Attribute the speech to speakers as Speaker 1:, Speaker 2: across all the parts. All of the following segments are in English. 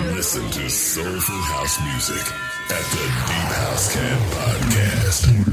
Speaker 1: Listen to soulful house music at the Deep House Cat Podcast.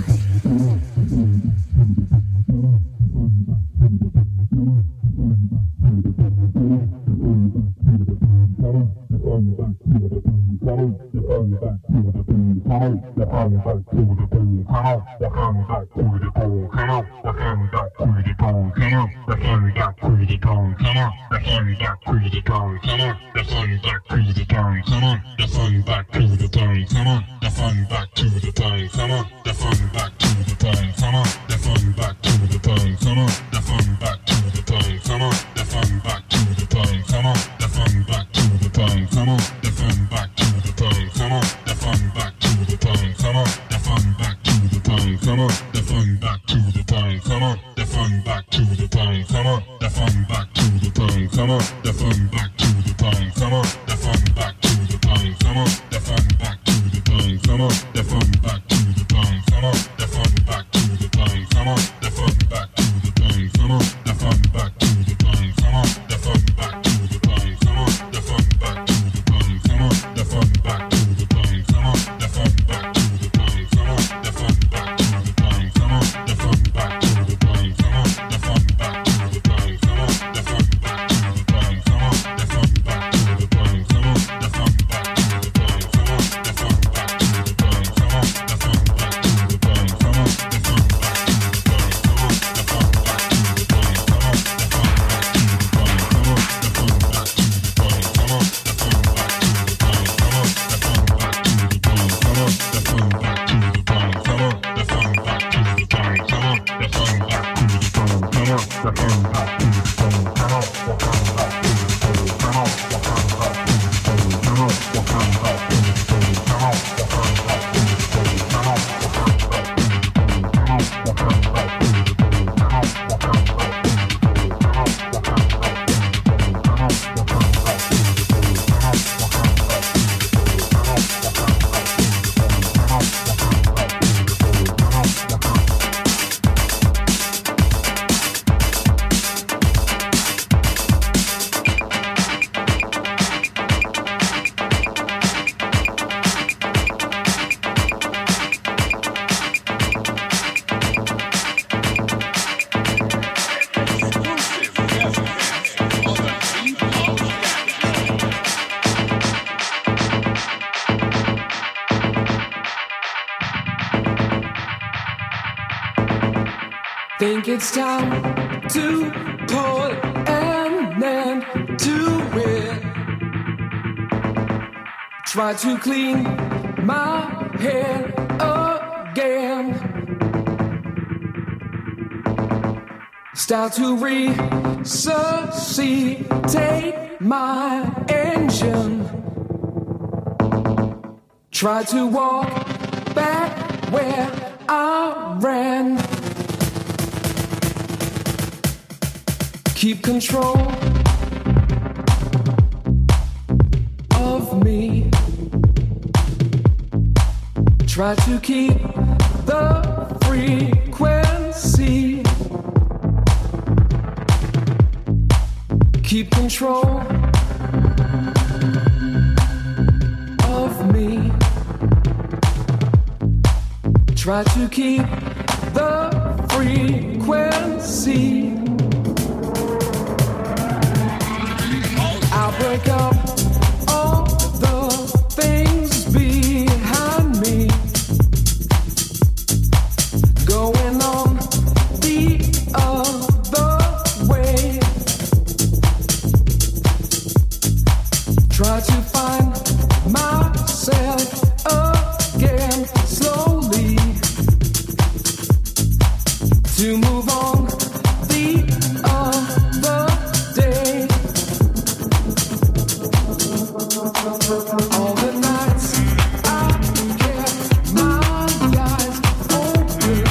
Speaker 2: Think it's time to put an end to it. Try to clean my head again. Start to resuscitate my engine. Try to walk back where I ran. Keep control of me. Try to keep the frequency. Keep control of me. Try to keep the frequency. I'll break up all the things behind me. Going on the other way. Try to find myself again slowly. To move on the other day. All the nights I kept my eyes open.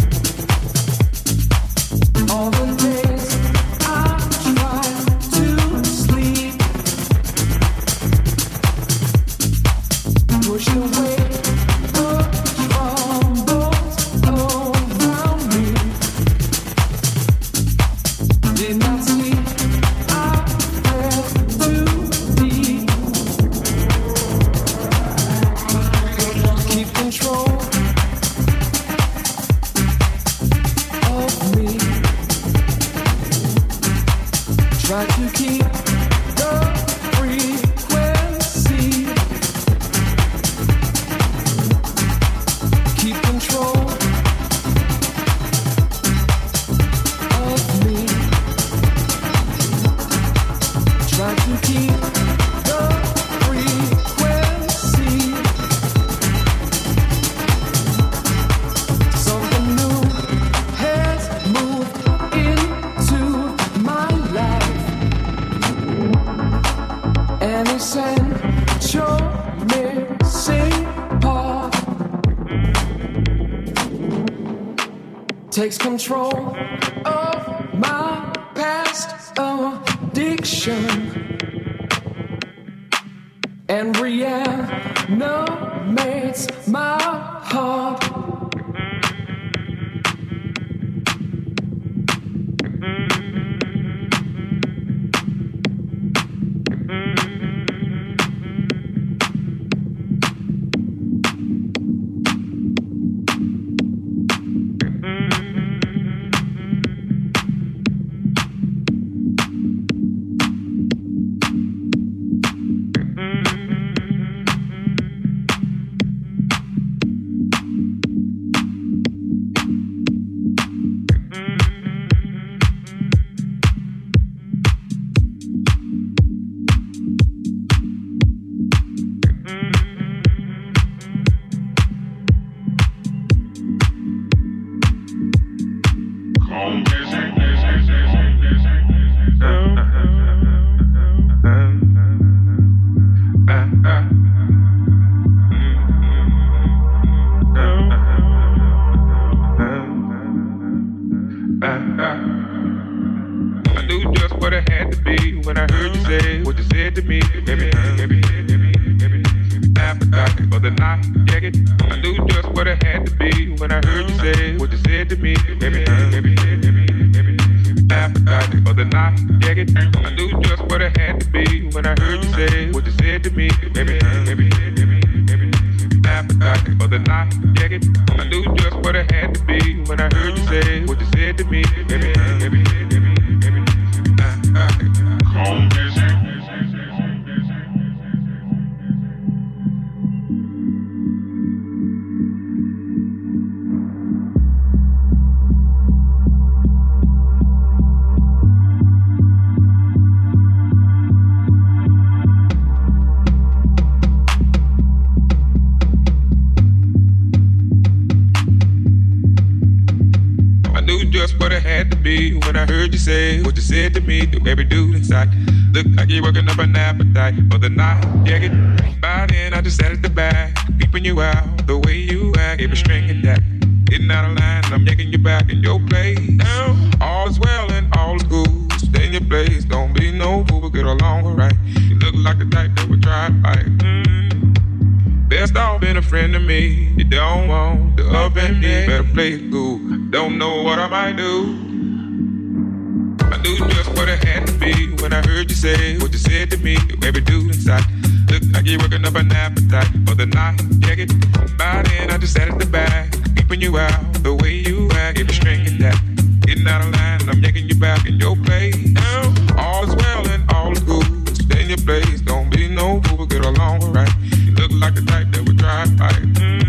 Speaker 2: All the days I tried to sleep. Push away the troubles around me. Did not see I fell too deep. keep the frequency. Something new has moved into my life, an essential missing part takes control of my past addiction and reanimates my heart.
Speaker 3: I knew just what it had to be when I heard you say what you said to me. Everything, appetite for the night, check it. I knew just what it had to be when I heard you say what you said to me. Everything, appetite for the night, check it. I knew just what it had to be when I heard you say what you said to me. Everything, appetite for the night, check it. I knew just what it had to be when I heard you say what you said to me. Home music. Just what it had to be when I heard you say what you said to me. To every dude inside, look like you're working up an appetite for the night. Yeah, get by then I just sat at the back, peeping you out the way you act. Every string and that, getting out of line, and I'm yanking you back in your place. Now all is well and all is good. Stay in your place, don't be no fool, but get along alright. You look like the type that would try to fight. Best off being a friend to me. You don't want the up and me, better play it cool. Don't know what I might do. I knew just what it had to be when I heard you say what you said to me. To every dude inside, look like you're working up an appetite for the night. Check it. By then I just sat at the back, peeping you out the way you act. Every string and that, getting out of line, and I'm yanking you back in your place. Now all is well and all is good. Stay in your place, don't be no fool, but get along alright. You look like the type that would try to fight.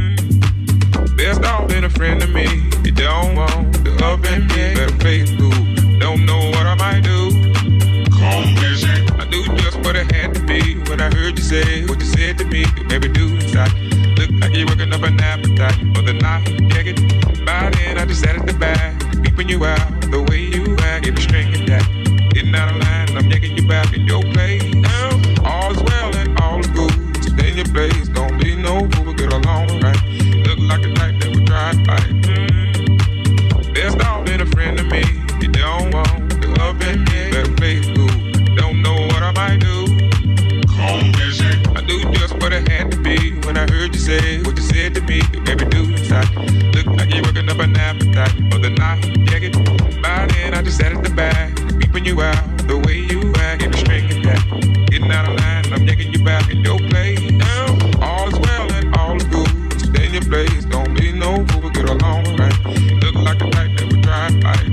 Speaker 3: Best off being a friend to me. You don't want the up and me, better play it cool. Don't know what I might do. Home music. I knew just what it had to be when I heard you say what you said to me. To every dude inside, look like you're working up an appetite for the night. Check it. By then I just sat at the back, peeping you out the way you act. Every string and that, getting out of line, and I'm yanking you back in your place. Now all is well and all is good. Stay in your place, don't be no fool, but get along alright. Look like the type that would try to fight. Best off being a friend to me. You don't want the up and me, better play it cool. Don't know what I might do. Home music. I knew just what it had to be when I heard you say what you said to me. To every dude inside, look like you're working up an appetite for the night. Check it. By then I just sat at the back, peeping you out the way you act. Every string and that, getting out of line, and I'm yanking you back in your place. Now all is well and all is good. Stay in your place, don't be no fool, but get along alright. Look like the type that would try to fight.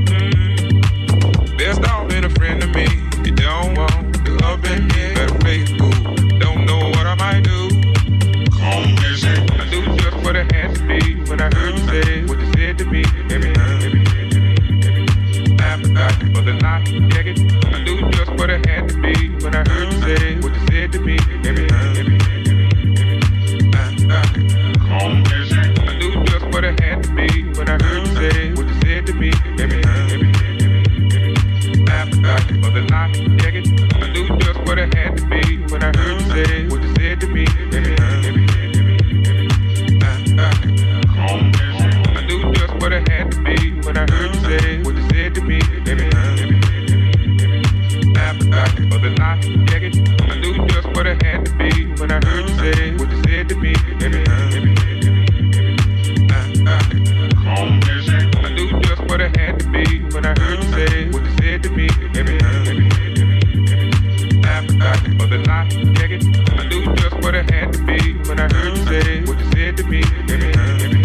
Speaker 3: Best off being a friend to me. You don't want the up and me, better play it cool. Don't know what I might do. Home music. I knew just what it had to be when I heard you say what you said to me. Appetite for the night, check it. I say, what you said to me. Every time. I knew just what it had to be when I heard you say what you said to me. Every time. For the night, check it. I knew just what it had to be when I heard you say what you said to me. Every time. I knew just what it had to be when I heard you say what you said to me. Every time. For the night, check it. I knew just what it had to be when I heard you say what you said to me. Every time. I knew just what it had to be when I heard you say what you said to me. Every time. For the night, check it. I knew just what it had to be when I heard you say what you said to me. Every time.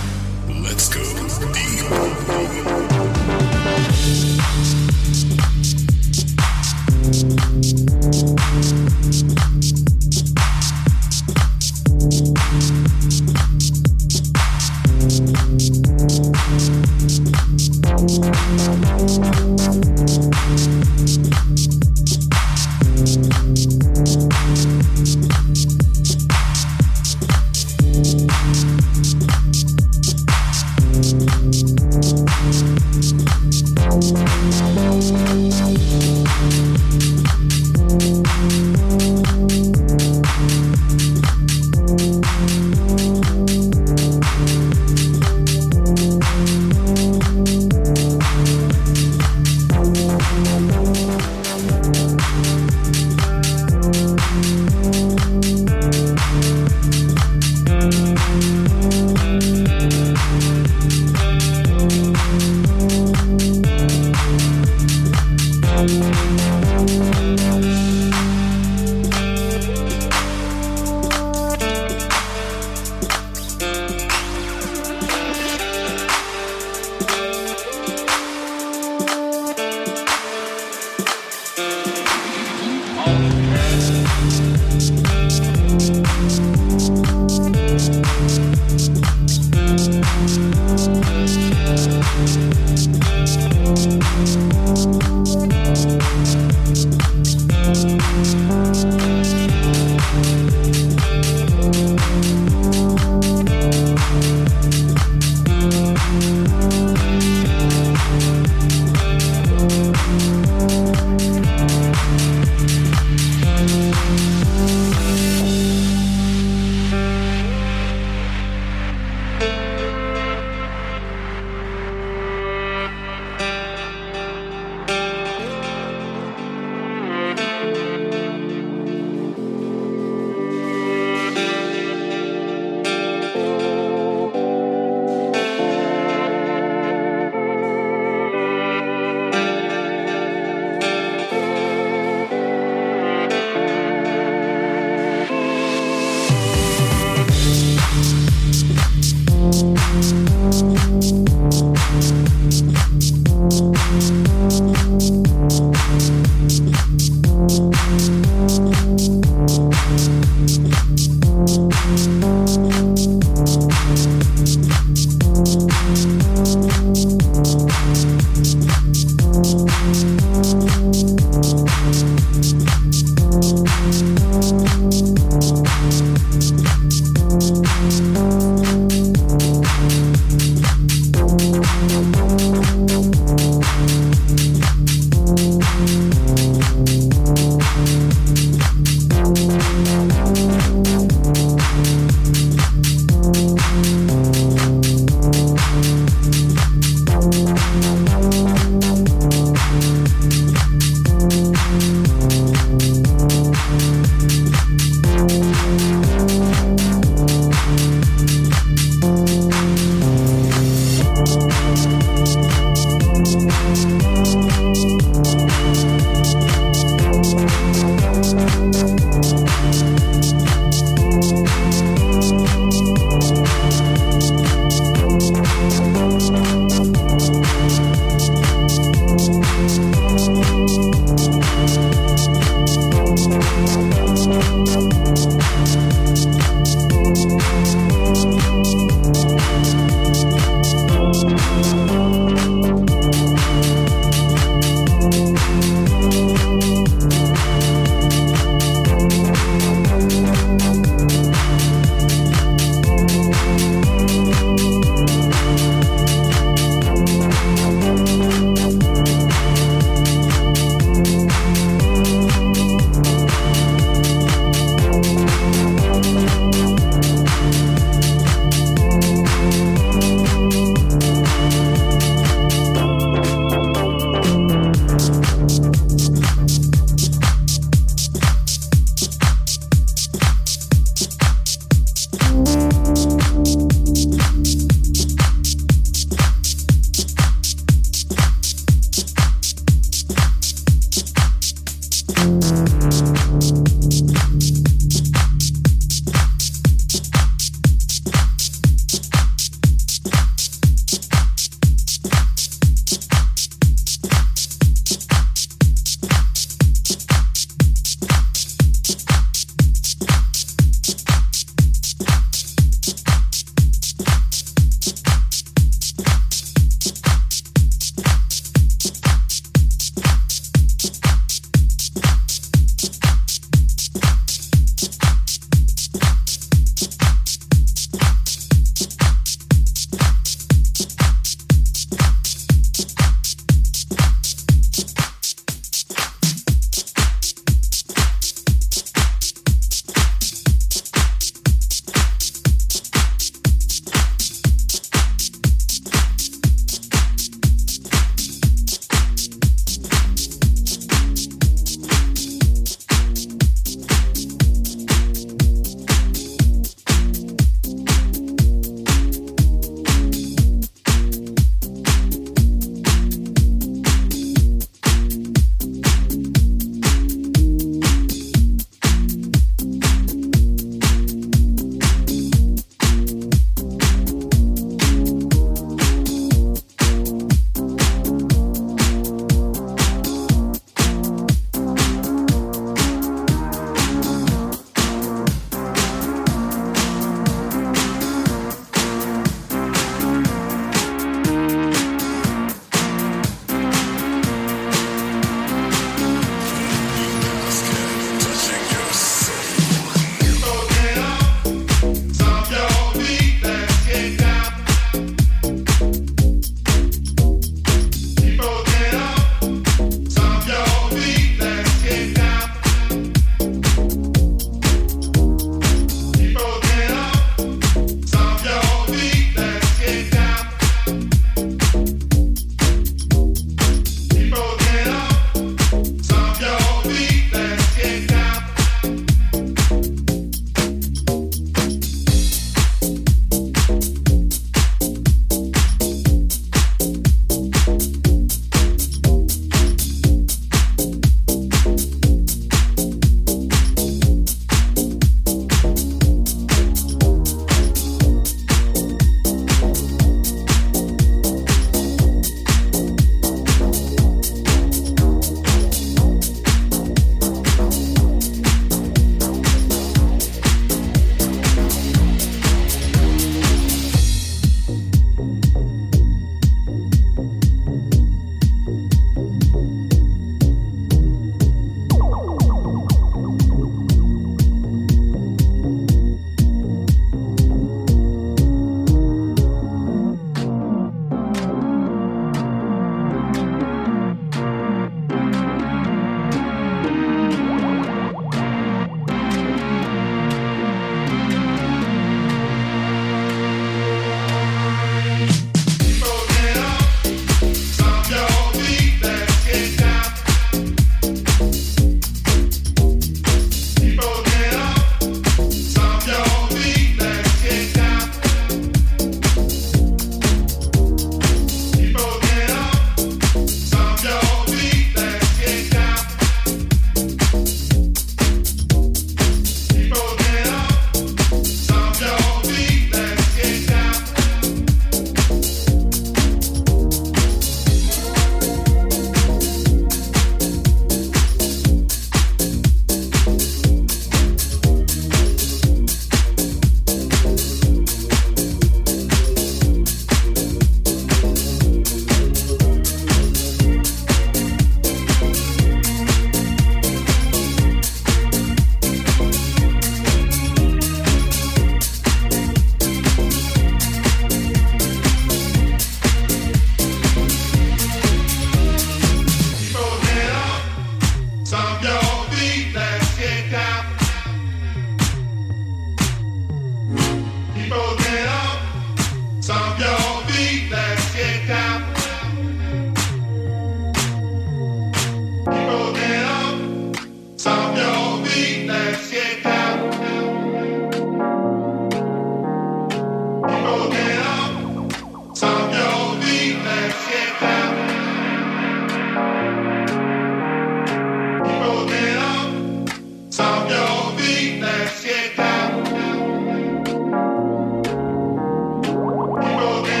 Speaker 4: Let's get down.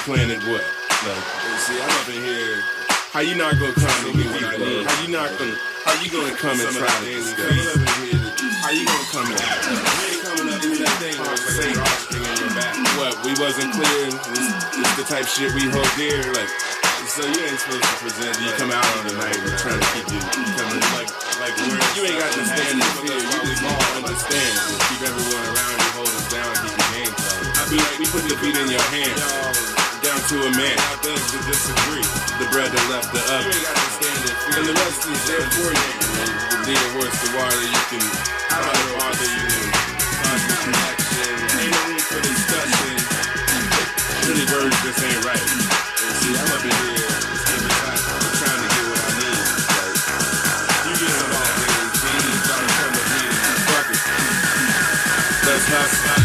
Speaker 4: planted what? Like, see, I'm up in here. How you not gonna come and get what I need? How you gonna come and try to discuss? How you gonna come and act? You ain't coming up with that thing say in your back. What, we wasn't clear? It's the type shit we hold dear, like. So you ain't supposed to present. You come out on the night and trying to keep you coming like you ain't got to stand in fear. You just all understand. Just keep everyone around you, hold us down, keep your game tight. I be like, we put the beat in your hand, down to a man. I beg to disagree. The bread that left the oven. You ain't got to stand in fear. And the rest is there for you. The lead a horse to water, you can try to bother you. Cause the connection. Ain't no room for discussion. Pretty birds just ain't right. And see, I'm up in here. Let's hustle.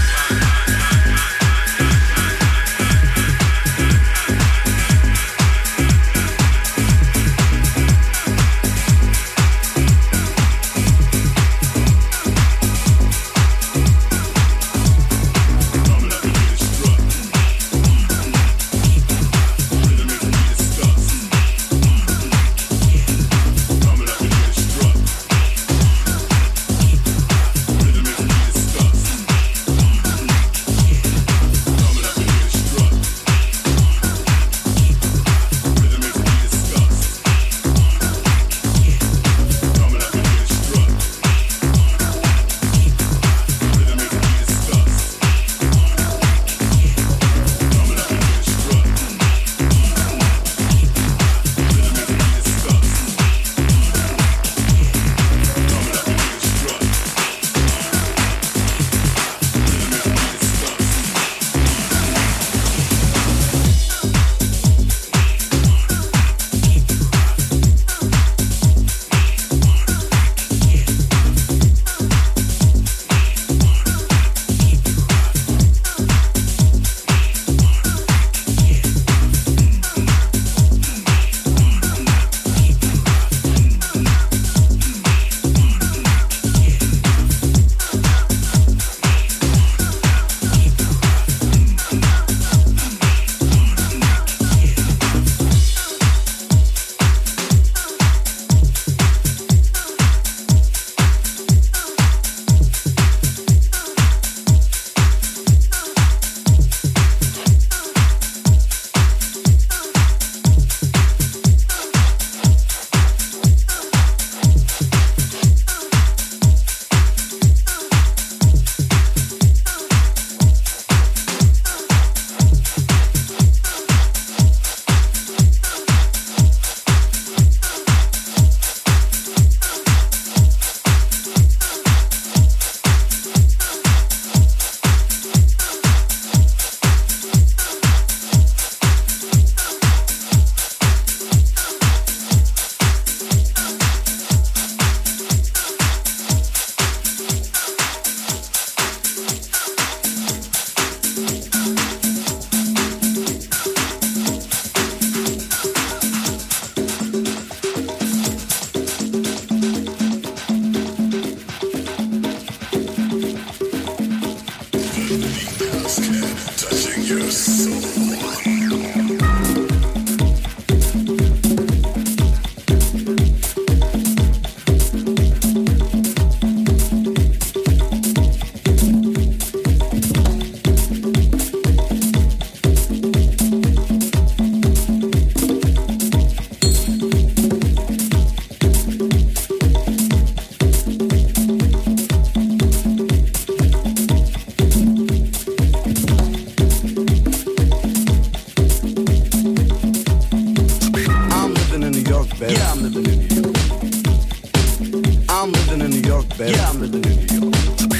Speaker 5: baby. Yeah, I'm living in New York.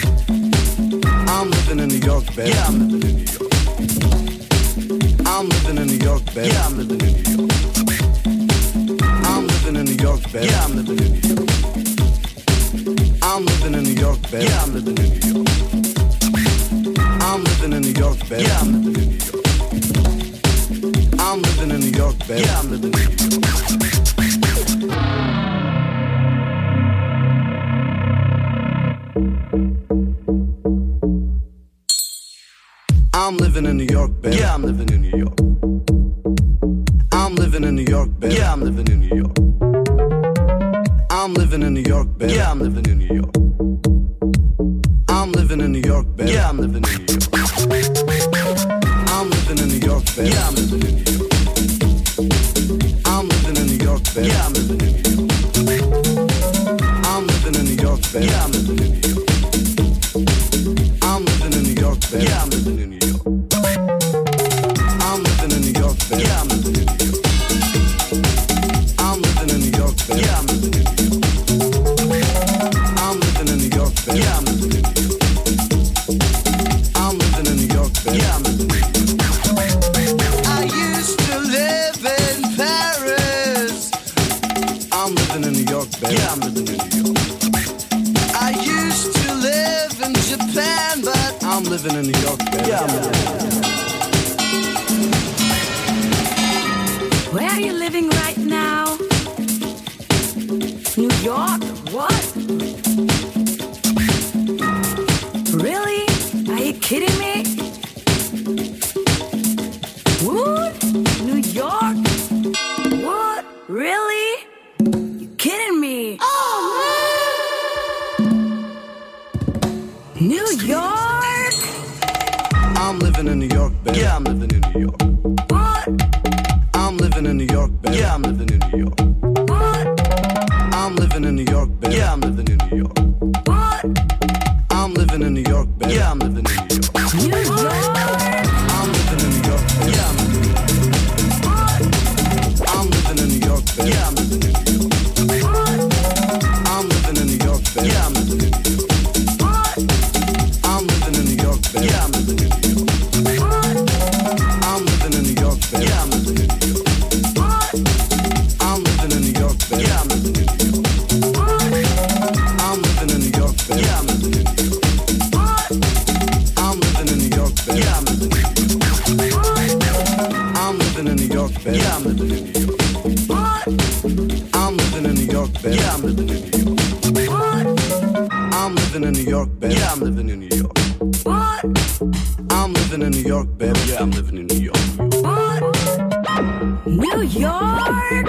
Speaker 5: I'm living in New York, baby. Yeah, I'm living in New York. I'm living in New York, baby. Yeah, I'm living in New York. I'm living in New York, baby. Yeah, I'm living in New York. I'm living in New York, baby. Yeah, I'm living in New York. I'm living in New York, baby. Yeah, I'm living in New York. I'm living in New York, baby. Yeah, I'm living in New York. I'm living in New York, baby. Yeah, I'm living in New York. living in New York. I'm living in New York, baby. Yeah, I'm living in New York. I'm living in New York, baby. Yeah, I'm living in New York. I'm living in New York, baby. Yeah, I'm living in New York. I'm living in New York, baby. Yeah, I'm living in New York. I'm living in New York, baby. Yeah, I'm living in New York. I'm living in New York, baby. Yeah, I'm living in New York. I'm living in New York, baby. Yeah, I'm living in New York. I'm living in New York, baby. Yeah, I'm living in New York. I'm living in New York, baby. Yeah, I'm living in New York. I'm living in New York, baby. Yeah, I'm living in New York. I used to live in Paris. I'm living in New York, baby. Yeah, I'm living in New York. I used to live in Japan, but I'm living in New York, baby. Yeah, I'm living in New York.
Speaker 6: Where are you living right now? New York? What? Really? Are you kidding me? What? New York? What? Really? You kidding me? Oh, man! New York?
Speaker 5: I'm living in New York, baby. Yeah, I'm living in New York.
Speaker 6: What?
Speaker 5: I'm living in New York, baby. Yeah, I'm living in New York.
Speaker 6: What?
Speaker 5: I'm living in New York, baby. Yeah, I'm living in New York.
Speaker 6: What?
Speaker 5: I'm living in New York, baby. Yeah, I'm living in New York.
Speaker 6: New York?
Speaker 5: I'm living in New York, baby. Yeah, I'm living in New York.
Speaker 6: What?
Speaker 5: I'm living in New York, baby. Yeah, I'm living in New York.
Speaker 6: What?
Speaker 5: I'm living in New York, baby. Yeah, I'm living in New York.
Speaker 6: What?
Speaker 5: I'm living in New York, baby. Yeah, I'm living in New York.
Speaker 6: What?
Speaker 5: I'm living in New York, baby. Yeah, I'm living in New York.
Speaker 6: What?
Speaker 5: I'm living in New York, baby. Yeah, I'm living in New York.
Speaker 6: What?
Speaker 5: I'm living in New York, baby. Yeah, I'm living in New York.
Speaker 6: What?
Speaker 5: I'm living in New York, baby. Yeah, I'm living in New York.
Speaker 6: What?
Speaker 5: I'm living in New York, baby. Yeah, I'm living in New York.
Speaker 6: What?
Speaker 5: I'm living in New York, baby. Yeah, I'm living in New York.
Speaker 6: What?
Speaker 5: I'm living in New York, baby. Yeah, I'm living in New York.
Speaker 6: What?
Speaker 5: I'm living in New York, baby. Yeah, I'm living in New York.
Speaker 6: What? New York?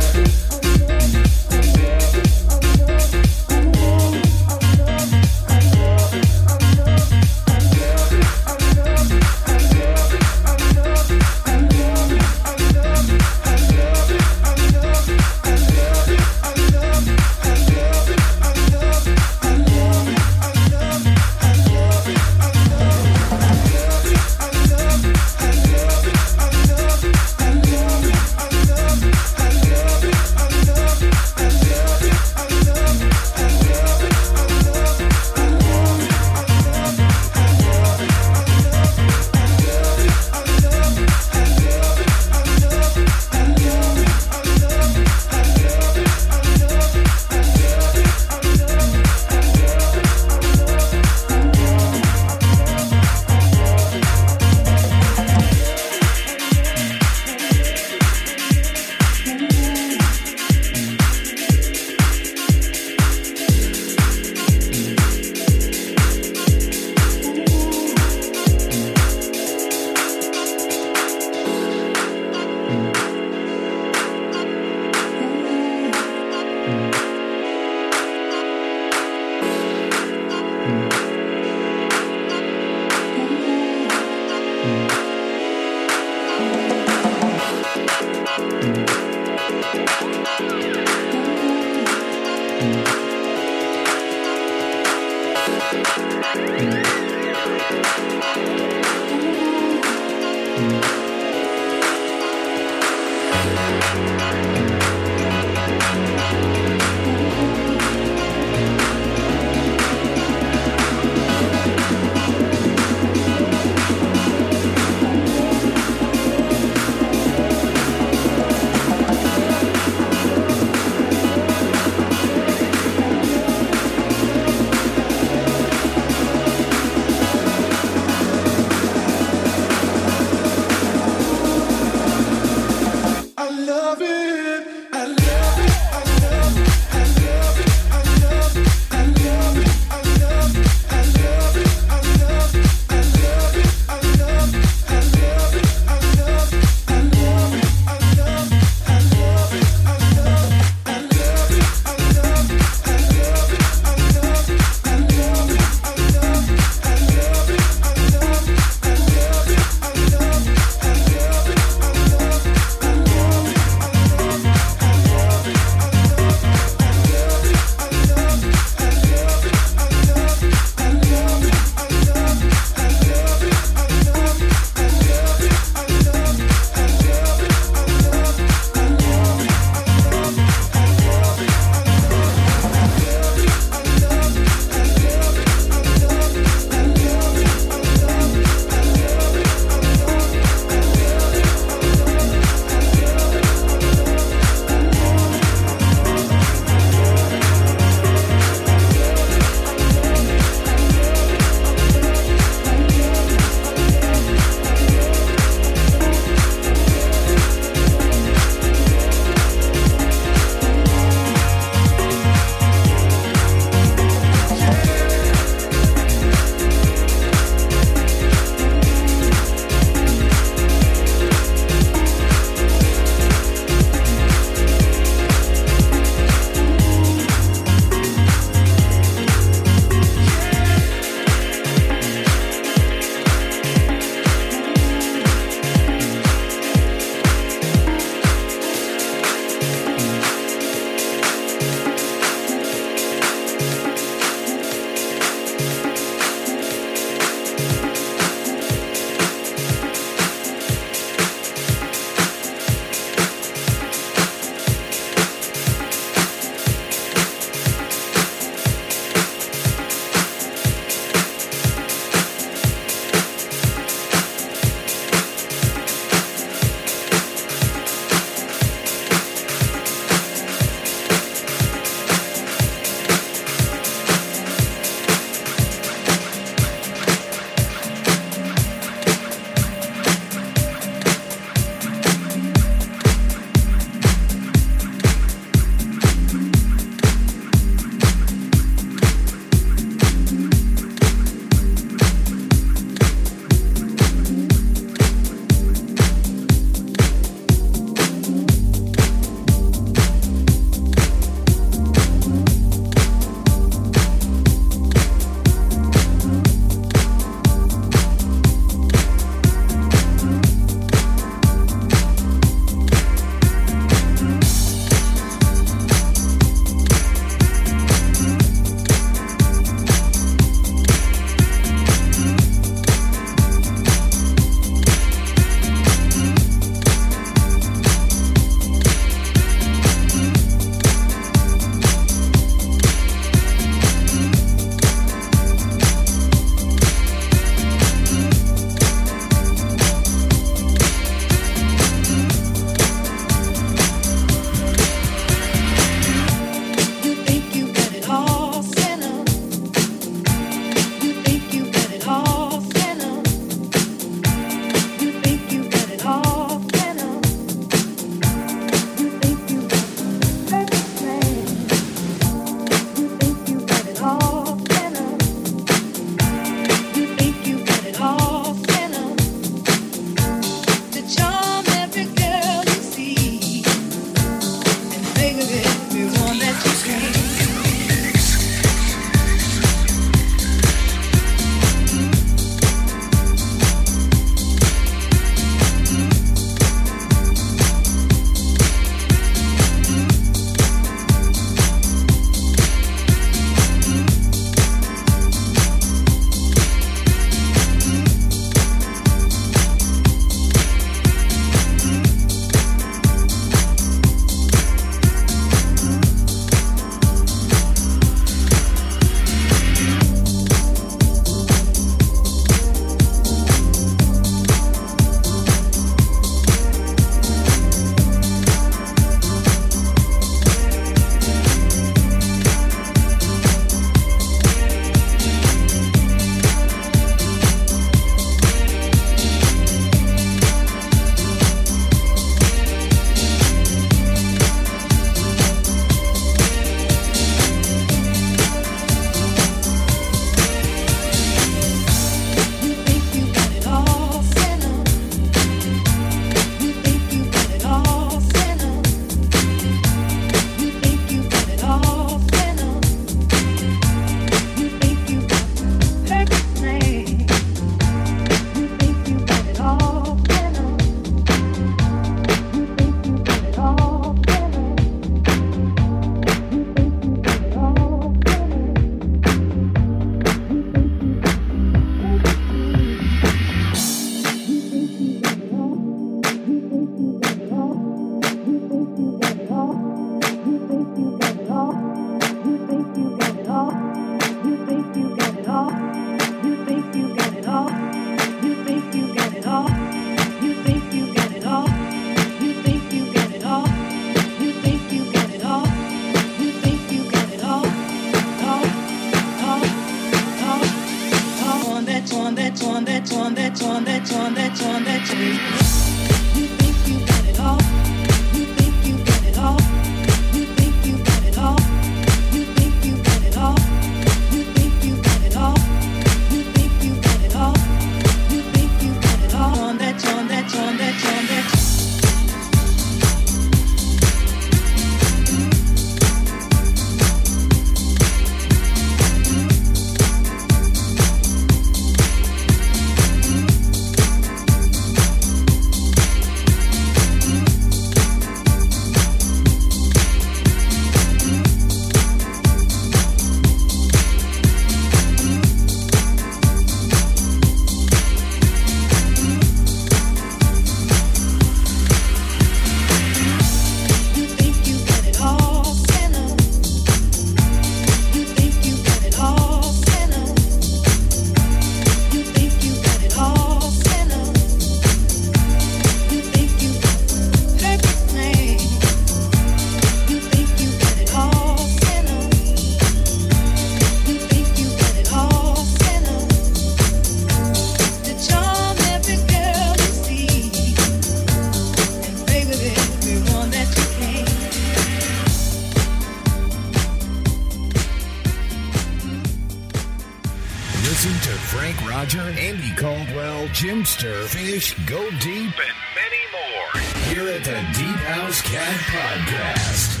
Speaker 1: Listen to Frank Roger, Andy Caldwell, Jimster, Fish, Go Deep, and many more here at the Deep House Cat Podcast.